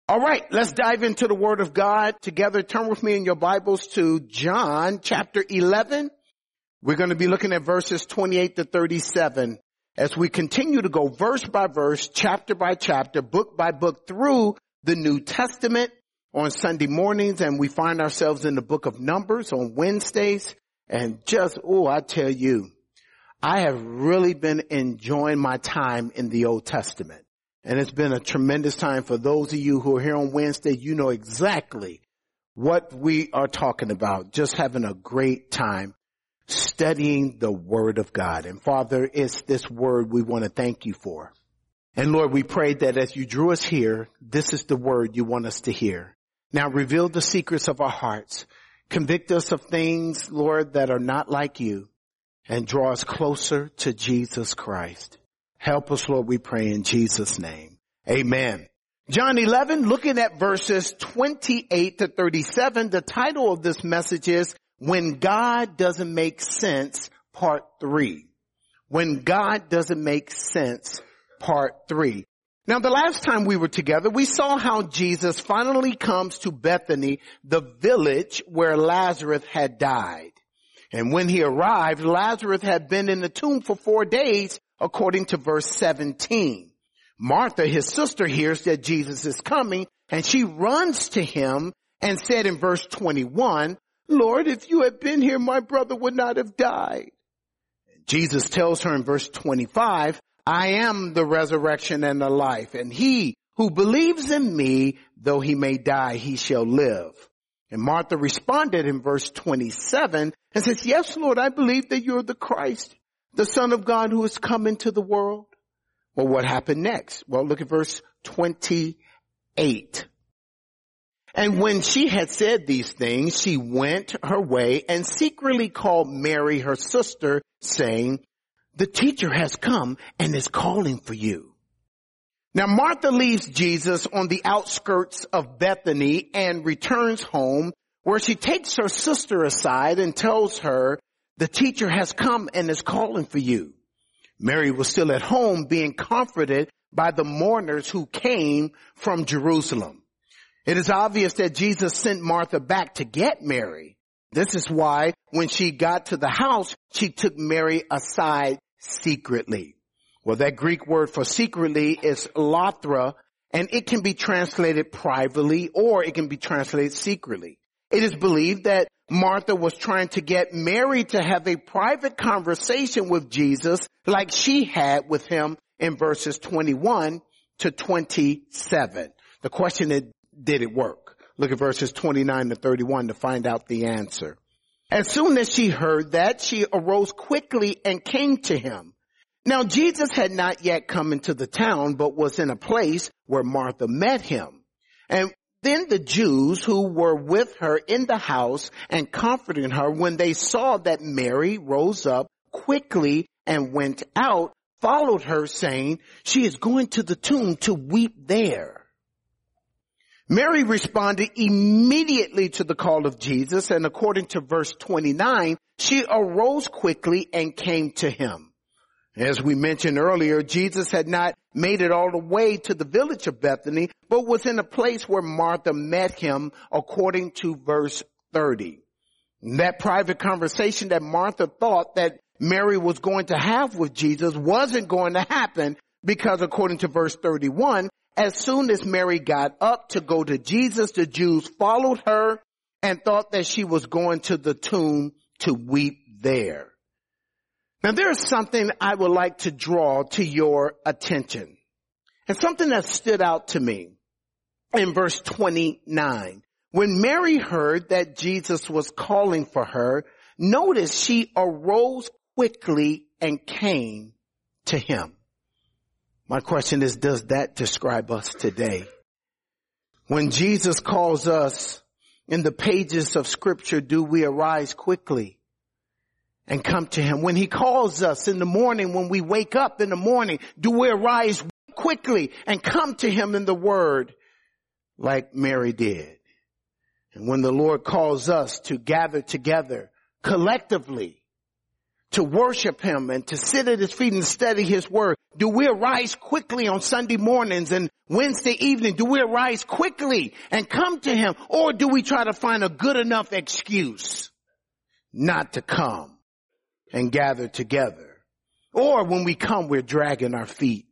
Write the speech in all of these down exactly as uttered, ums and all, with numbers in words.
All right, let's dive into the Word of God together. Turn with me in your Bibles to John chapter eleven. We're going to be looking at verses twenty-eight to thirty-seven as we continue to go verse by verse, chapter by chapter, book by book through the New Testament on Sunday mornings. And we find ourselves in the book of Numbers on Wednesdays. And just, oh, I tell you, I have really been enjoying my time in the Old Testament. And it's been a tremendous time. For those of you who are here on Wednesday, you know exactly what we are talking about. Just having a great time studying the Word of God. And Father, it's this Word we want to thank you for. And Lord, we pray that as you drew us here, this is the Word you want us to hear. Now reveal the secrets of our hearts. Convict us of things, Lord, that are not like you. And draw us closer to Jesus Christ. Help us, Lord, we pray in Jesus' name. Amen. John eleven, looking at verses twenty-eight to thirty-seven, the title of this message is When God Doesn't Make Sense, Part three. When God Doesn't Make Sense, Part three. Now, the last time we were together, we saw how Jesus finally comes to Bethany, the village where Lazarus had died. And when he arrived, Lazarus had been in the tomb for four days, according to verse seventeen. Martha, his sister, hears that Jesus is coming, and she runs to him and said in verse twenty-one, Lord, if you had been here, my brother would not have died. Jesus tells her in verse twenty-five, I am the resurrection and the life, and he who believes in me, though he may die, he shall live. And Martha responded in verse twenty-seven and says, yes, Lord, I believe that you're the Christ, the Son of God who has come into the world. Well, what happened next? Well, look at verse twenty-eight. And when she had said these things, she went her way and secretly called Mary, her sister, saying, the teacher has come and is calling for you. Now, Martha leaves Jesus on the outskirts of Bethany and returns home, where she takes her sister aside and tells her, the teacher has come and is calling for you. Mary was still at home being comforted by the mourners who came from Jerusalem. It is obvious that Jesus sent Martha back to get Mary. This is why when she got to the house, she took Mary aside secretly. Well, that Greek word for secretly is lothra, and it can be translated privately or it can be translated secretly. It is believed that Martha was trying to get Mary to have a private conversation with Jesus like she had with him in verses twenty-one to twenty-seven. The question is, did it work? Look at verses twenty-nine to thirty-one to find out the answer. As soon as she heard that, she arose quickly and came to him. Now, Jesus had not yet come into the town, but was in a place where Martha met him. And then the Jews who were with her in the house and comforting her, when they saw that Mary rose up quickly and went out, followed her, saying, she is going to the tomb to weep there. Mary responded immediately to the call of Jesus, and according to verse twenty-nine, she arose quickly and came to him. As we mentioned earlier, Jesus had not made it all the way to the village of Bethany, but was in a place where Martha met him, according to verse thirty. That private conversation that Martha thought that Mary was going to have with Jesus wasn't going to happen, because according to verse thirty-one, as soon as Mary got up to go to Jesus, the Jews followed her and thought that she was going to the tomb to weep there. Now, there is something I would like to draw to your attention, and something that stood out to me in verse twenty-nine. When Mary heard that Jesus was calling for her, notice she arose quickly and came to him. My question is, does that describe us today? When Jesus calls us in the pages of Scripture, do we arise quickly and come to him? When he calls us in the morning, when we wake up in the morning, do we arise quickly and come to him in the Word like Mary did? And when the Lord calls us to gather together collectively to worship him and to sit at his feet and study his word? Do we arise quickly on Sunday mornings and Wednesday evening? Do we arise quickly and come to him? Or do we try to find a good enough excuse not to come and gather together? Or when we come, we're dragging our feet.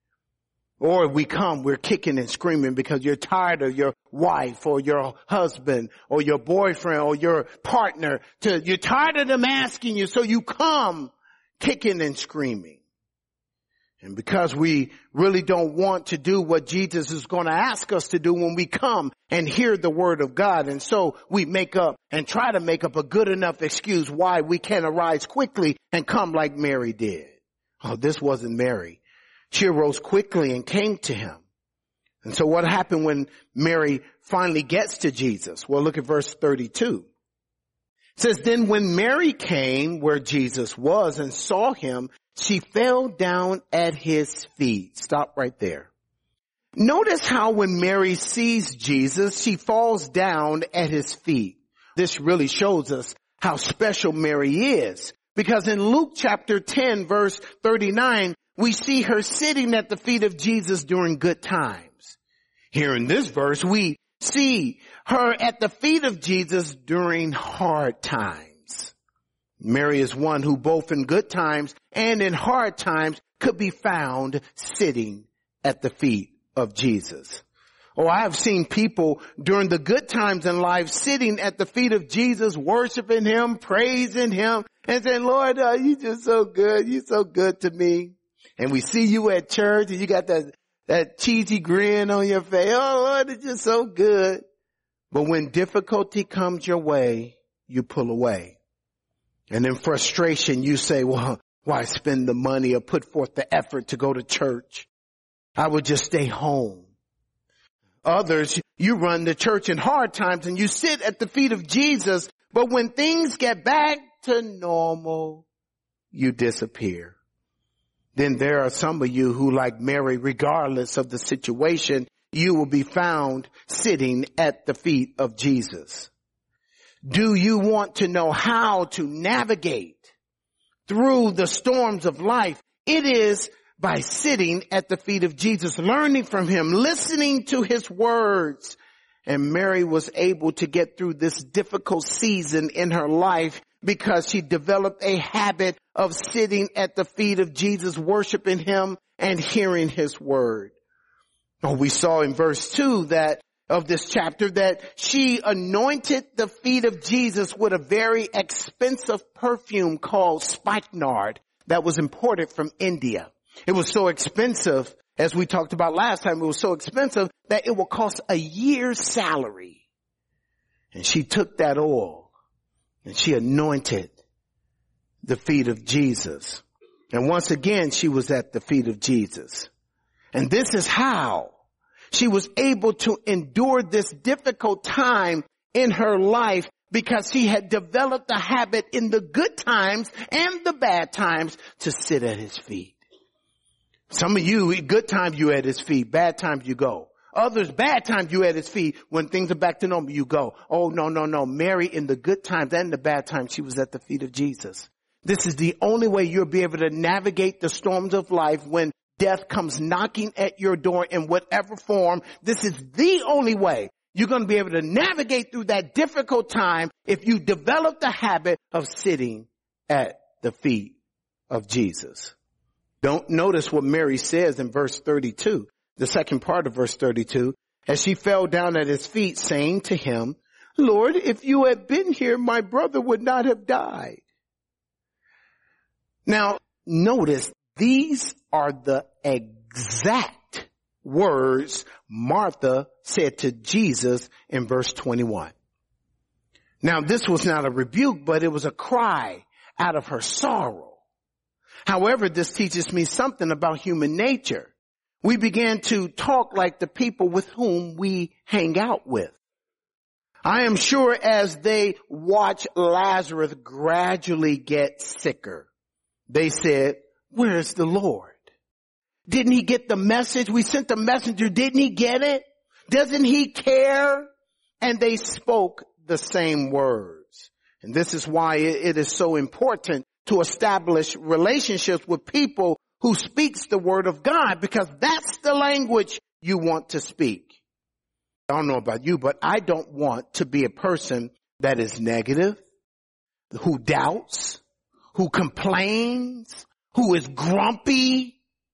Or we come, we're kicking and screaming because you're tired of your wife or your husband or your boyfriend or your partner. To, you're tired of them asking you, so you come kicking and screaming. And because we really don't want to do what Jesus is going to ask us to do when we come and hear the word of God. And so we make up and try to make up a good enough excuse why we can't arise quickly and come like Mary did. Oh, this wasn't Mary. She arose quickly and came to him. And so what happened when Mary finally gets to Jesus? Well, look at verse thirty-two. It says, then when Mary came where Jesus was and saw him, she fell down at his feet. Stop right there. Notice how when Mary sees Jesus, she falls down at his feet. This really shows us how special Mary is. Because in Luke chapter ten, verse thirty-nine, we see her sitting at the feet of Jesus during good times. Here in this verse, we see her at the feet of Jesus during hard times. Mary is one who both in good times and in hard times could be found sitting at the feet of Jesus. Oh, I have seen people during the good times in life sitting at the feet of Jesus, worshiping him, praising him, and saying, Lord, uh, you just so good. You're so good to me. And we see you at church and you got that, that cheesy grin on your face. Oh, Lord, it's just so good. But when difficulty comes your way, you pull away. And in frustration, you say, well, why spend the money or put forth the effort to go to church? I would just stay home. Others, you run the church in hard times and you sit at the feet of Jesus. But when things get back to normal, you disappear. Then there are some of you who, like Mary, regardless of the situation, you will be found sitting at the feet of Jesus. Do you want to know how to navigate through the storms of life? It is by sitting at the feet of Jesus, learning from him, listening to his words. And Mary was able to get through this difficult season in her life because she developed a habit of sitting at the feet of Jesus, worshiping him and hearing his word. Oh, we saw in verse two that of this chapter that she anointed the feet of Jesus with a very expensive perfume called spikenard that was imported from India. It was so expensive, as we talked about last time, it was so expensive that it would cost a year's salary. And she took that oil and she anointed the feet of Jesus. And once again, she was at the feet of Jesus. And this is how she was able to endure this difficult time in her life, because she had developed a habit in the good times and the bad times to sit at his feet. Some of you, good times you at his feet, bad times you go. Others, bad times you at his feet. When things are back to normal, you go. Oh, no, no, no. Mary, in the good times and the bad times, she was at the feet of Jesus. This is the only way you'll be able to navigate the storms of life when death comes knocking at your door in whatever form. This is the only way you're going to be able to navigate through that difficult time if you develop the habit of sitting at the feet of Jesus. Don't notice what Mary says in verse thirty-two, the second part of verse thirty-two, as she fell down at his feet, saying to him, Lord, if you had been here, my brother would not have died. Now, notice these are the exact words Martha said to Jesus in verse twenty-one. Now, this was not a rebuke, but it was a cry out of her sorrow. However, this teaches me something about human nature. We began to talk like the people with whom we hang out with. I am sure as they watch Lazarus gradually get sicker, they said, where's the Lord? Didn't he get the message? We sent the messenger. Didn't he get it? Doesn't he care? And they spoke the same words. And this is why it is so important to establish relationships with people who speaks the word of God, because that's the language you want to speak. I don't know about you, but I don't want to be a person that is negative, who doubts, who complains, who is grumpy.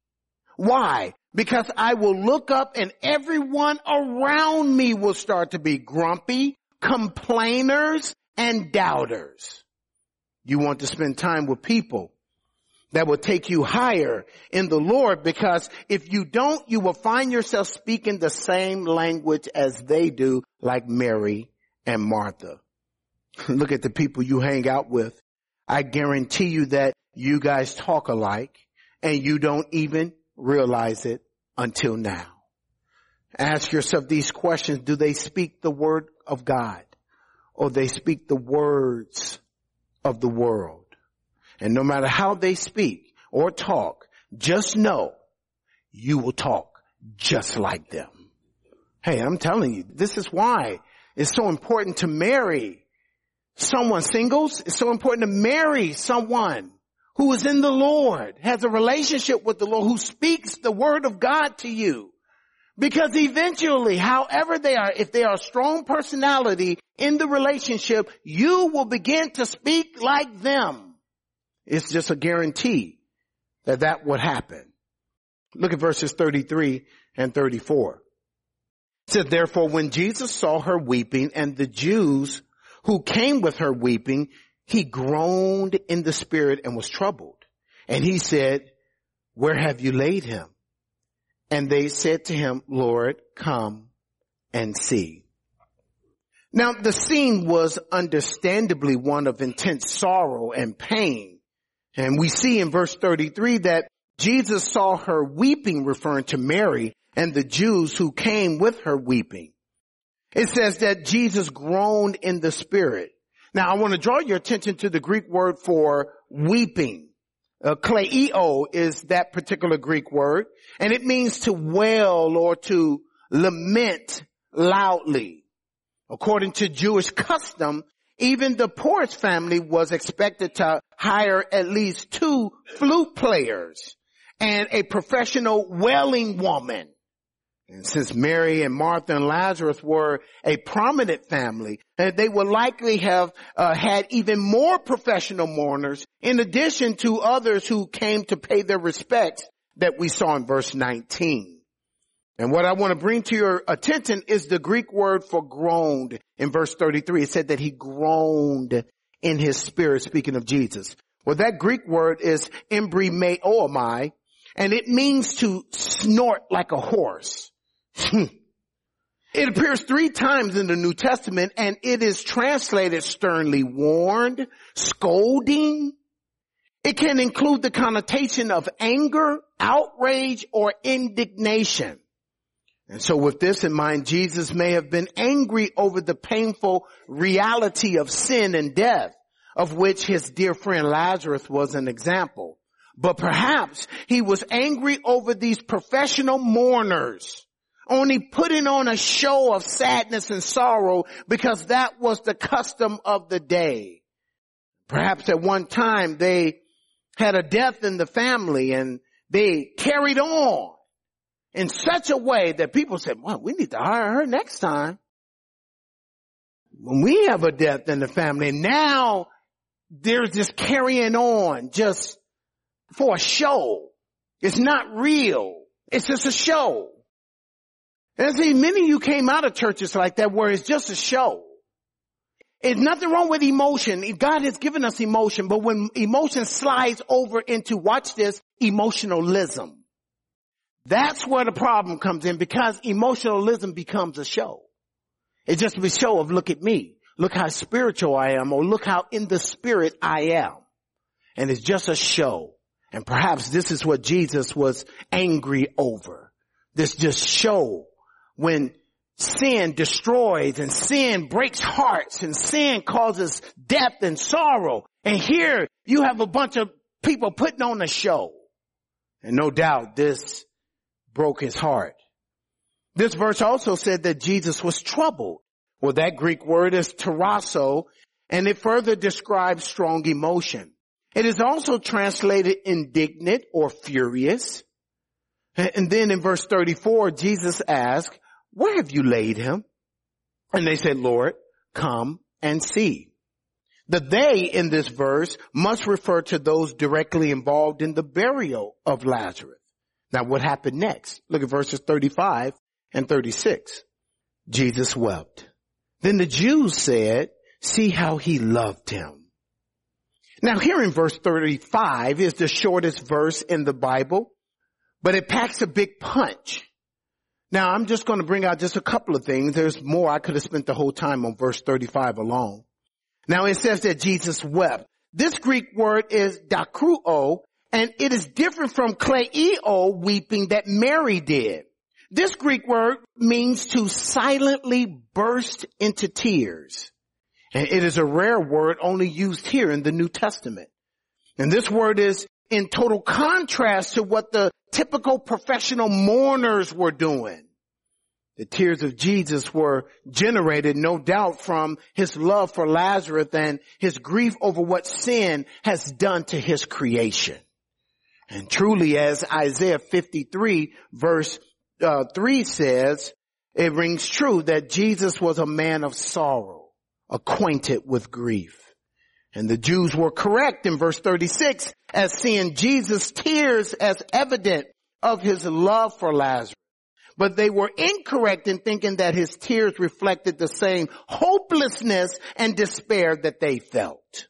Why? Because I will look up and everyone around me will start to be grumpy, complainers, and doubters. You want to spend time with people that will take you higher in the Lord, because if you don't, you will find yourself speaking the same language as they do, like Mary and Martha. Look at the people you hang out with. I guarantee you that you guys talk alike and you don't even realize it until now. Ask yourself these questions. Do they speak the word of God, or they speak the words of the world? And no matter how they speak or talk, just know you will talk just like them. Hey, I'm telling you, this is why it's so important to marry someone. Singles, it's so important to marry someone who is in the Lord, has a relationship with the Lord, who speaks the word of God to you. Because eventually, however they are, if they are a strong personality in the relationship, you will begin to speak like them. It's just a guarantee that that would happen. Look at verses thirty-three and thirty-four. It says, therefore, when Jesus saw her weeping, and the Jews who came with her weeping, he groaned in the spirit and was troubled. And he said, where have you laid him? And they said to him, Lord, come and see. Now, the scene was understandably one of intense sorrow and pain. And we see in verse thirty-three that Jesus saw her weeping, referring to Mary, and the Jews who came with her weeping. It says that Jesus groaned in the spirit. Now, I want to draw your attention to the Greek word for weeping. Uh, kleio is that particular Greek word, and it means to wail or to lament loudly. According to Jewish custom, even the poorest family was expected to hire at least two flute players and a professional wailing woman. And since Mary and Martha and Lazarus were a prominent family, they would likely have uh, had even more professional mourners in addition to others who came to pay their respects that we saw in verse nineteen. And what I want to bring to your attention is the Greek word for groaned in verse thirty-three. It said that he groaned in his spirit, speaking of Jesus. Well, that Greek word is embryomai, and it means to snort like a horse. It appears three times in the New Testament, and it is translated sternly warned, scolding. It can include the connotation of anger, outrage, or indignation. And so with this in mind, Jesus may have been angry over the painful reality of sin and death, of which his dear friend Lazarus was an example. But perhaps he was angry over these professional mourners, only putting on a show of sadness and sorrow because that was the custom of the day. Perhaps at one time they had a death in the family and they carried on in such a way that people said, well, we need to hire her next time. When we have a death in the family, now there's this carrying on just for a show. It's not real. It's just a show. And see, many of you came out of churches like that where it's just a show. There's nothing wrong with emotion. God has given us emotion, but when emotion slides over into, watch this, emotionalism, that's where the problem comes in, because emotionalism becomes a show. It's just a show of, look at me. Look how spiritual I am, or look how in the spirit I am. And it's just a show. And perhaps this is what Jesus was angry over. This just show when sin destroys and sin breaks hearts and sin causes death and sorrow. And here you have a bunch of people putting on a show. And no doubt this broke his heart. This verse also said that Jesus was troubled. Well, that Greek word is tarasso, and it further describes strong emotion. It is also translated indignant or furious. And then in verse thirty-four, Jesus asked, where have you laid him? And they said, Lord, come and see. The they in this verse must refer to those directly involved in the burial of Lazarus. Now what happened next? Look at verses thirty-five and thirty-six. Jesus wept. Then the Jews said, see how he loved him. Now here in verse thirty-five is the shortest verse in the Bible, but it packs a big punch. Now I'm just going to bring out just a couple of things. There's more. I could have spent the whole time on verse thirty-five alone. Now it says that Jesus wept. This Greek word is dakruo, and it is different from kleio, weeping, that Mary did. This Greek word means to silently burst into tears. And it is a rare word only used here in the New Testament. And this word is in total contrast to what the typical professional mourners were doing. The tears of Jesus were generated, no doubt, from his love for Lazarus and his grief over what sin has done to his creation. And truly, as Isaiah fifty-three verse uh, three says, it rings true that Jesus was a man of sorrow, acquainted with grief. And the Jews were correct in verse thirty-six as seeing Jesus' tears as evident of his love for Lazarus. But they were incorrect in thinking that his tears reflected the same hopelessness and despair that they felt.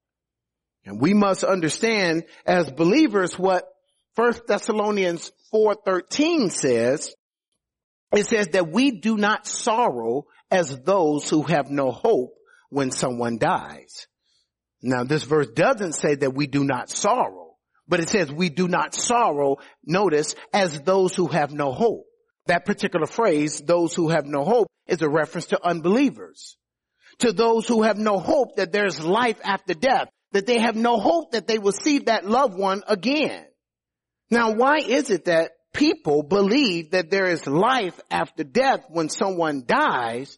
And we must understand as believers what First Thessalonians four thirteen says. It says that we do not sorrow as those who have no hope when someone dies. Now this verse doesn't say that we do not sorrow, but it says we do not sorrow, notice, as those who have no hope. That particular phrase, those who have no hope, is a reference to unbelievers. To those who have no hope that there's life after death, that they have no hope that they will see that loved one again. Now, why is it that people believe that there is life after death when someone dies,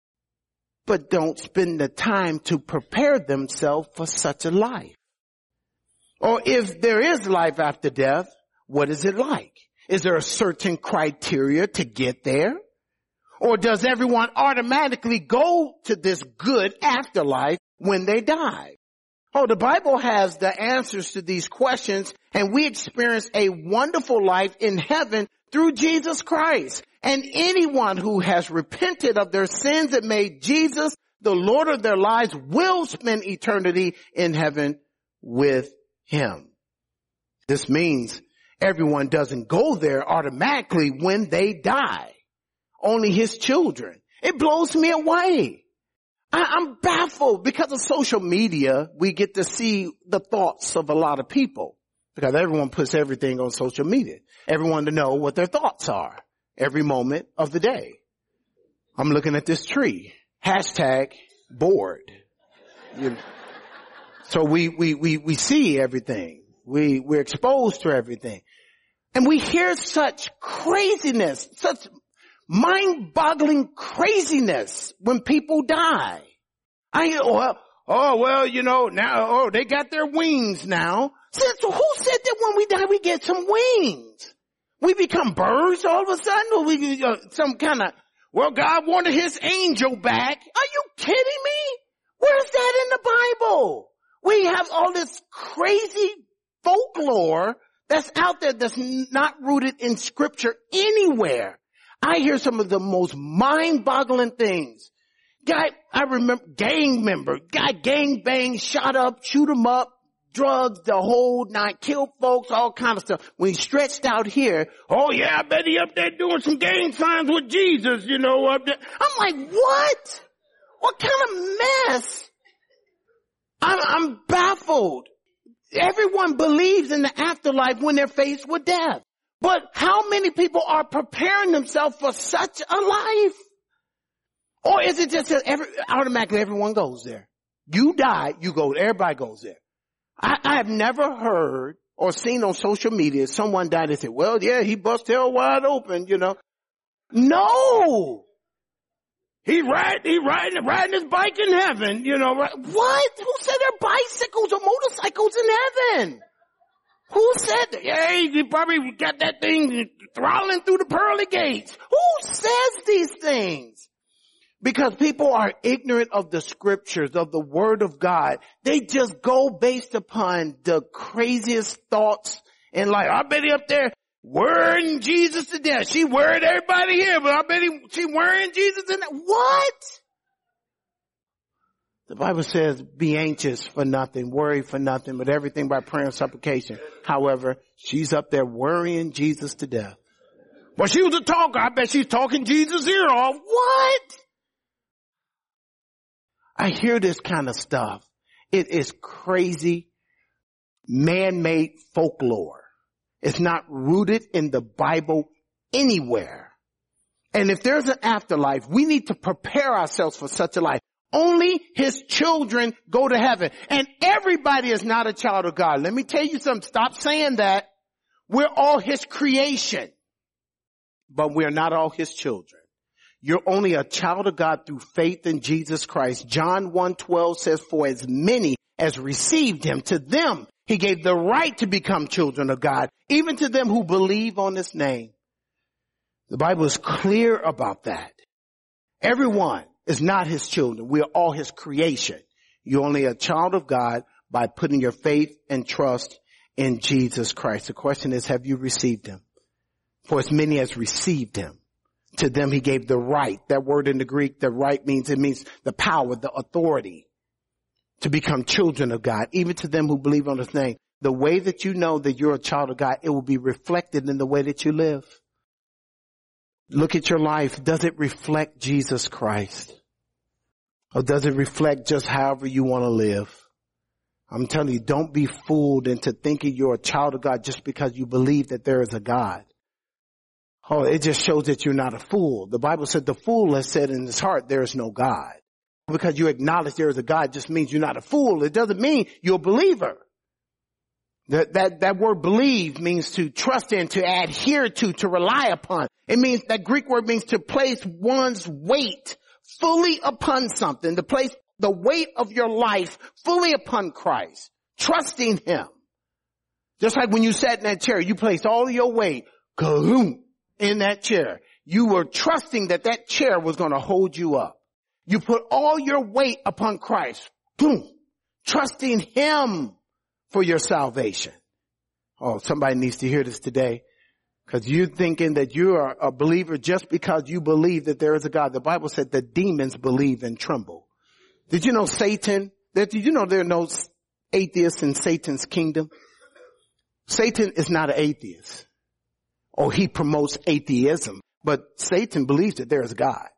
but don't spend the time to prepare themselves for such a life? Or if there is life after death, what is it like? Is there a certain criteria to get there? Or does everyone automatically go to this good afterlife when they die? Oh, the Bible has the answers to these questions, and we experience a wonderful life in heaven through Jesus Christ. And anyone who has repented of their sins and made Jesus the Lord of their lives will spend eternity in heaven with him. This means everyone doesn't go there automatically when they die. Only his children. It blows me away. I, I'm baffled because of social media. We get to see the thoughts of a lot of people because everyone puts everything on social media. Everyone to know what their thoughts are every moment of the day. I'm looking at this tree. Hashtag bored. You know. So we, we, we, we see everything. We, we're exposed to everything. And we hear such craziness, such mind-boggling craziness when people die. I hear, oh, oh, well, you know, now, oh, they got their wings now. So who said that when we die we get some wings? We become birds all of a sudden? Or we, uh, some kind of, well, God wanted his angel back. Are you kidding me? Where's that in the Bible? We have all this crazy folklore that's out there that's not rooted in scripture anywhere. I hear some of the most mind-boggling things. Guy, I remember, gang member, guy gang bang, shot up, shoot him up, drugs, the whole nine, killed folks, all kind of stuff. When he stretched out here, oh yeah, I bet he up there doing some gang signs with Jesus, you know, up there. I'm like, what? What kind of mess? I'm, I'm baffled. Everyone believes in the afterlife when they're faced with death. But how many people are preparing themselves for such a life? Or is it just that every, automatically everyone goes there? You die, you go, everybody goes there. I, I have never heard or seen on social media someone died and said, well, yeah, he bust hell wide open, you know. No! He ride, he riding, riding his bike in heaven, you know. Right? What? Who said there are bicycles or motorcycles in heaven? Who said that? Hey, he probably got that thing throttling through the pearly gates. Who says these things? Because people are ignorant of the scriptures, of the word of God. They just go based upon the craziest thoughts and like, I bet he up there worrying Jesus to death. She worried everybody here, but I bet he, she worrying Jesus to death. What? The Bible says, be anxious for nothing, worry for nothing, but everything by prayer and supplication. However, she's up there worrying Jesus to death. Well, she was a talker. I bet she's talking Jesus' ear off. What? I hear this kind of stuff. It is crazy, man-made folklore. It's not rooted in the Bible anywhere. And if there's an afterlife, we need to prepare ourselves for such a life. Only his children go to heaven. And everybody is not a child of God. Let me tell you something. Stop saying that. We're all his creation. But we're not all his children. You're only a child of God through faith in Jesus Christ. John one twelve says, for as many as received him, to them he gave the right to become children of God, even to them who believe on his name. The Bible is clear about that. Everyone is not his children. We are all his creation. You're only a child of God by putting your faith and trust in Jesus Christ. The question is, have you received him? For as many as received him, to them he gave the right. That word in the Greek, the right means, it means the power, the authority to become children of God, even to them who believe on his name. The way that you know that you're a child of God, it will be reflected in the way that you live. Look at your life. Does it reflect Jesus Christ? Or does it reflect just however you want to live? I'm telling you, don't be fooled into thinking you're a child of God just because you believe that there is a God. Oh, it just shows that you're not a fool. The Bible said the fool has said in his heart, there is no God. Because you acknowledge there is a God just means you're not a fool. It doesn't mean you're a believer. That, that, that word believe means to trust in, to adhere to, to rely upon. It means, that Greek word means to place one's weight fully upon something, to place the weight of your life fully upon Christ, trusting him. Just like when you sat in that chair, you placed all your weight, kahoom, in that chair. You were trusting that that chair was going to hold you up. You put all your weight upon Christ, boom, trusting him for your salvation. Oh, somebody needs to hear this today. Because you're thinking that you are a believer just because you believe that there is a God. The Bible said the demons believe and tremble. Did you know Satan, did you know there are no atheists in Satan's kingdom? Satan is not an atheist. Or he promotes atheism. But Satan believes that there is a God.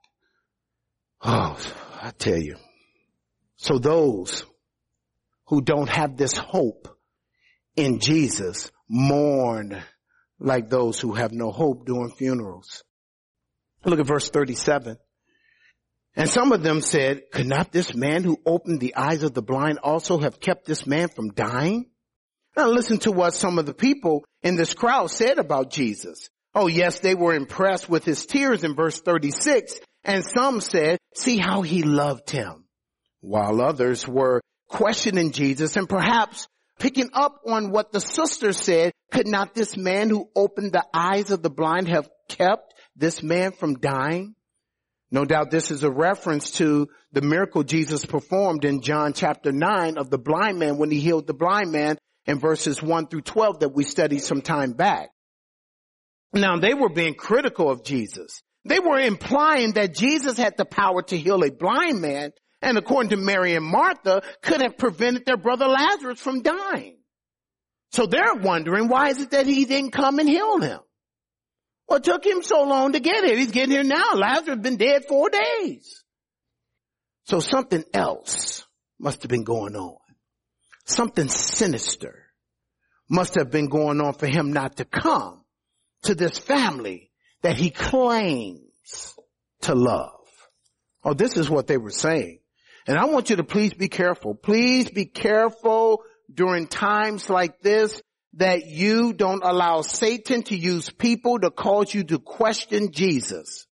Oh, I tell you. So those who don't have this hope in Jesus mourn like those who have no hope during funerals. Look at verse thirty-seven. And some of them said, could not this man who opened the eyes of the blind also have kept this man from dying? Now listen to what some of the people in this crowd said about Jesus. Oh yes, they were impressed with his tears in verse thirty-six. And some said, see how he loved him. While others were questioning Jesus and perhaps picking up on what the sister said, could not this man who opened the eyes of the blind have kept this man from dying? No doubt this is a reference to the miracle Jesus performed in John chapter nine of the blind man when he healed the blind man in verses one through twelve that we studied some time back. Now they were being critical of Jesus. They were implying that Jesus had the power to heal a blind man, and according to Mary and Martha, could have prevented their brother Lazarus from dying. So they're wondering, why is it that he didn't come and heal him? What took him so long to get here? He's getting here now. Lazarus has been dead four days. So something else must have been going on. Something sinister must have been going on for him not to come to this family that he claims to love. Oh, this is what they were saying. And I want you to please be careful. Please be careful during times like this that you don't allow Satan to use people to cause you to question Jesus.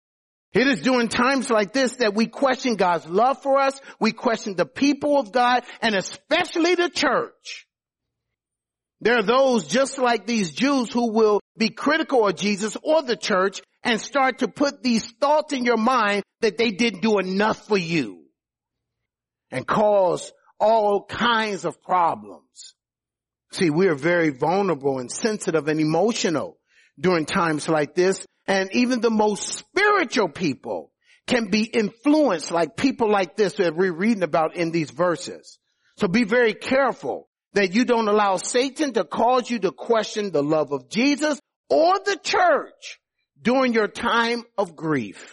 It is during times like this that we question God's love for us. We question the people of God and especially the church. There are those just like these Jews who will be critical of Jesus or the church and start to put these thoughts in your mind that they didn't do enough for you and cause all kinds of problems. See, we are very vulnerable and sensitive and emotional during times like this. And even the most spiritual people can be influenced like people like this that we're reading about in these verses. So be very careful that you don't allow Satan to cause you to question the love of Jesus or the church during your time of grief.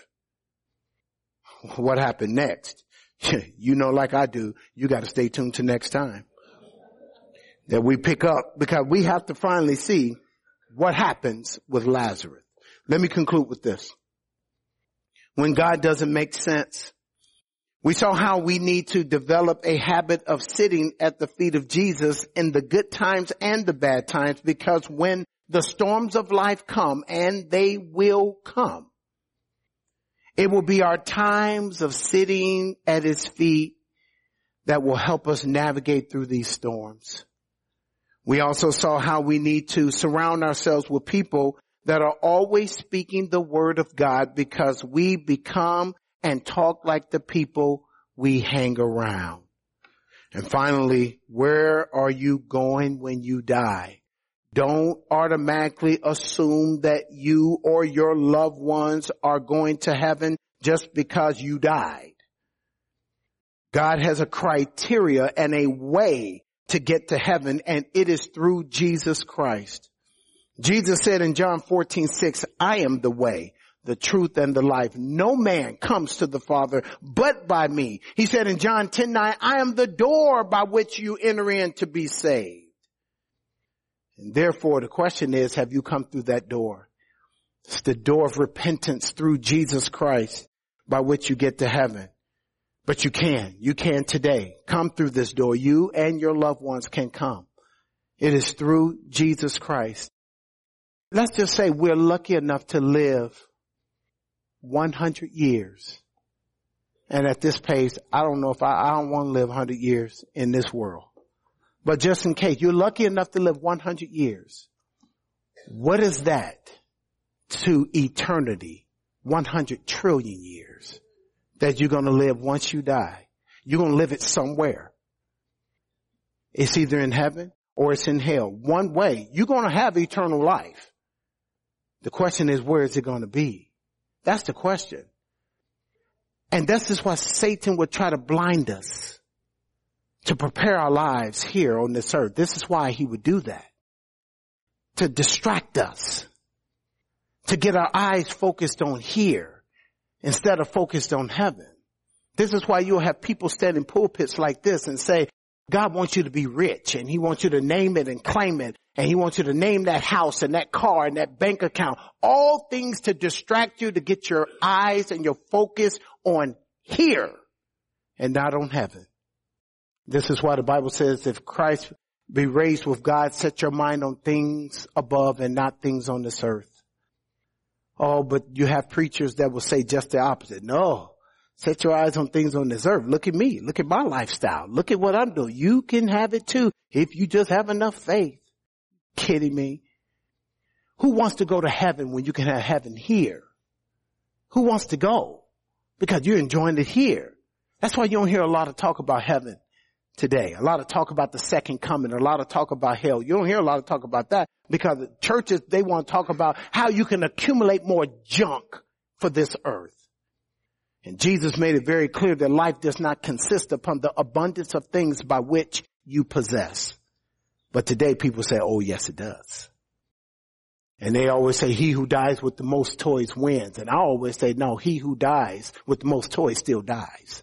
What happened next? You know, like I do, you got to stay tuned to next time that we pick up, because we have to finally see what happens with Lazarus. Let me conclude with this. When God doesn't make sense, we saw how we need to develop a habit of sitting at the feet of Jesus in the good times and the bad times, because when the storms of life come, and they will come, it will be our times of sitting at his feet that will help us navigate through these storms. We also saw how we need to surround ourselves with people that are always speaking the word of God, because we become and talk like the people we hang around. And finally, where are you going when you die? Don't automatically assume that you or your loved ones are going to heaven just because you died. God has a criteria and a way to get to heaven, and it is through Jesus Christ. Jesus said in John fourteen six, I am the way, the truth, and the life. No man comes to the Father but by me. He said in John ten nine, I am the door by which you enter in to be saved. And therefore, the question is, have you come through that door? It's the door of repentance through Jesus Christ by which you get to heaven. But you can. You can today. Come through this door. You and your loved ones can come. It is through Jesus Christ. Let's just say we're lucky enough to live one hundred years. And at this pace, I don't know if I, I don't want to live one hundred years in this world. But just in case, you're lucky enough to live one hundred years. What is that to eternity? one hundred trillion years that you're going to live once you die. You're going to live it somewhere. It's either in heaven or it's in hell. One way, you're going to have eternal life. The question is, where is it going to be? That's the question. And this is why Satan would try to blind us to prepare our lives here on this earth. This is why he would do that. To distract us. To get our eyes focused on here instead of focused on heaven. This is why you'll have people stand in pulpits like this and say, God wants you to be rich, and he wants you to name it and claim it, and he wants you to name that house and that car and that bank account. All things to distract you, to get your eyes and your focus on here and not on heaven. This is why the Bible says, if Christ be raised with God, set your mind on things above and not things on this earth. Oh, but you have preachers that will say just the opposite. No, set your eyes on things on this earth. Look at me. Look at my lifestyle. Look at what I'm doing. You can have it too if you just have enough faith. Kidding me? Who wants to go to heaven when you can have heaven here? Who wants to go? Because you're enjoying it here. That's why you don't hear a lot of talk about heaven today. A lot of talk about the second coming. A lot of talk about hell. You don't hear a lot of talk about that because the churches, they want to talk about how you can accumulate more junk for this earth. And Jesus made it very clear that life does not consist upon the abundance of things by which you possess. But today people say, oh yes, it does. And they always say, he who dies with the most toys wins. And I always say, no, he who dies with the most toys still dies.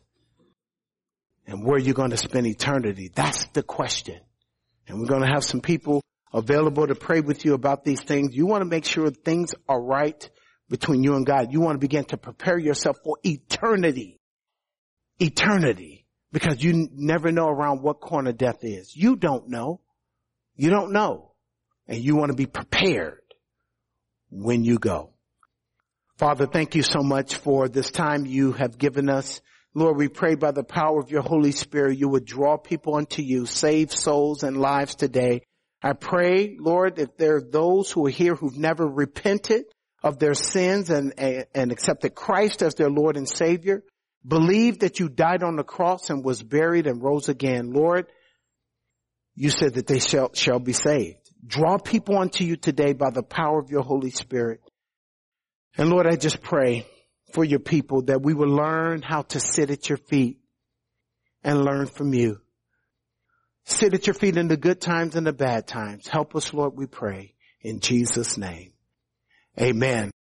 And where you're going to spend eternity, that's the question. And we're going to have some people available to pray with you about these things. You want to make sure things are right between you and God. You want to begin to prepare yourself for eternity. Eternity. Because you never know around what corner death is. You don't know. You don't know. And you want to be prepared when you go. Father, thank you so much for this time you have given us. Lord, we pray by the power of your Holy Spirit, you would draw people unto you, save souls and lives today. I pray, Lord, if there are those who are here who've never repented of their sins and, and accepted Christ as their Lord and Savior, believe that you died on the cross and was buried and rose again. Lord, you said that they shall, shall be saved. Draw people unto you today by the power of your Holy Spirit. And Lord, I just pray for your people that we will learn how to sit at your feet and learn from you. Sit at your feet in the good times and the bad times. Help us, Lord, we pray. In Jesus' name, amen.